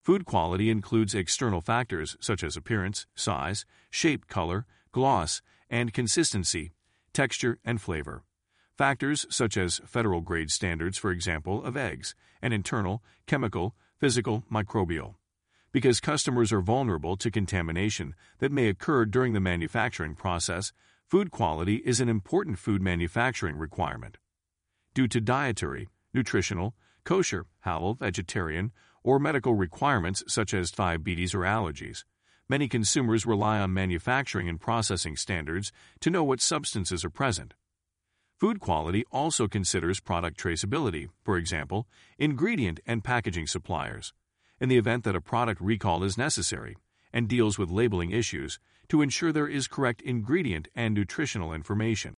Food quality includes external factors such as appearance, size, shape, color, gloss, and consistency, texture, and flavor. Factors such as federal grade standards, for example, of eggs, and internal, chemical, physical, microbial. Because customers are vulnerable to contamination that may occur during the manufacturing process, food quality is an important food manufacturing requirement. Due to dietary, nutritional, kosher, halal, vegetarian, or medical requirements such as diabetes or allergies, many consumers rely on manufacturing and processing standards to know what substances are present. Food quality also considers product traceability, for example, ingredient and packaging suppliers, in the event that a product recall is necessary, and deals with labeling issues to ensure there is correct ingredient and nutritional information.